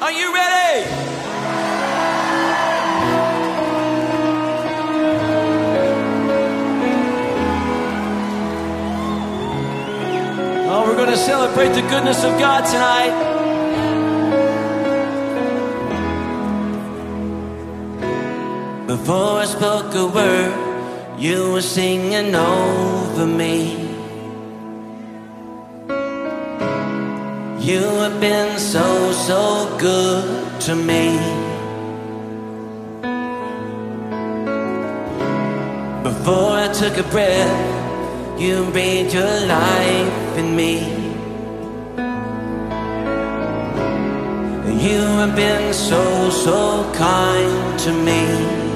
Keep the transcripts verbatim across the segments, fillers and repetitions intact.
Are you ready? Oh, we're going to celebrate the goodness of God tonight. Before I spoke a word, you were singing over me. You have been so, so good to me. Before I took a breath, you breathed your life in me. You have been so, so kind to me.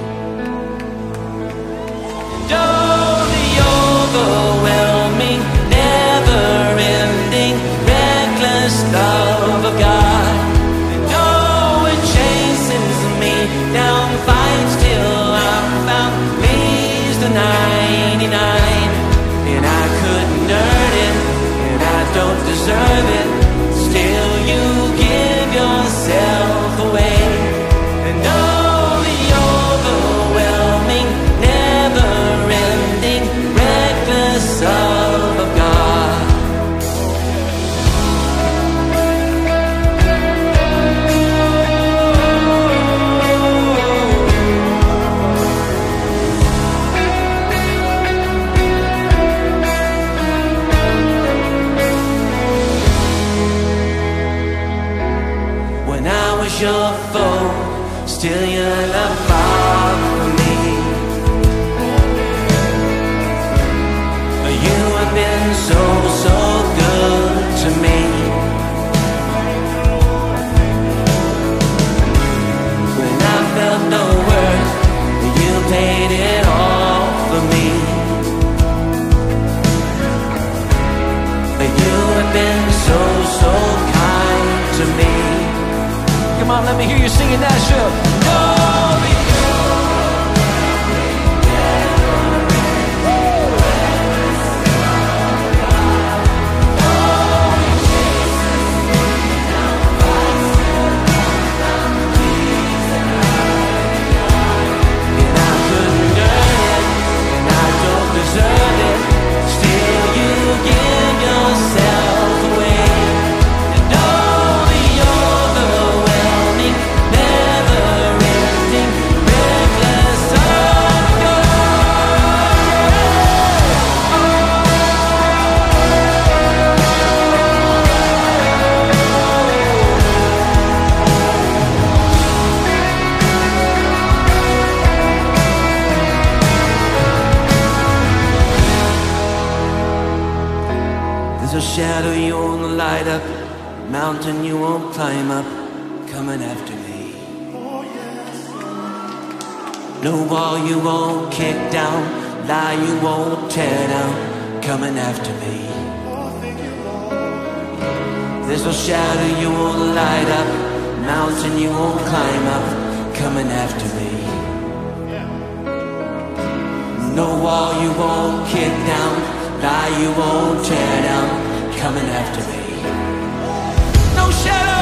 Oh, the overwhelming, never-ending, reckless love of God. Oh, it chases me down, fights till I'm found, leaves the ninety-nine. And I couldn't earn it, and I don't deserve it. Still you give yourself away. And oh, the overwhelming, never-ending, reckless love of God. When I was your foe, still your love fought for me. You have been so, so good to me. When I felt no worth, you paid it all for me. You have been so, so kind to me. Come on, let me hear you singing that show. Oh, there's a shadow you won't light up, mountain you won't climb up, coming after me. No wall you won't kick down, lie you won't tear down, coming after me. There's no shadow you won't light up, mountain you won't climb up, coming after me. No wall you won't kick down, lie you won't tear down, coming after me. No shadow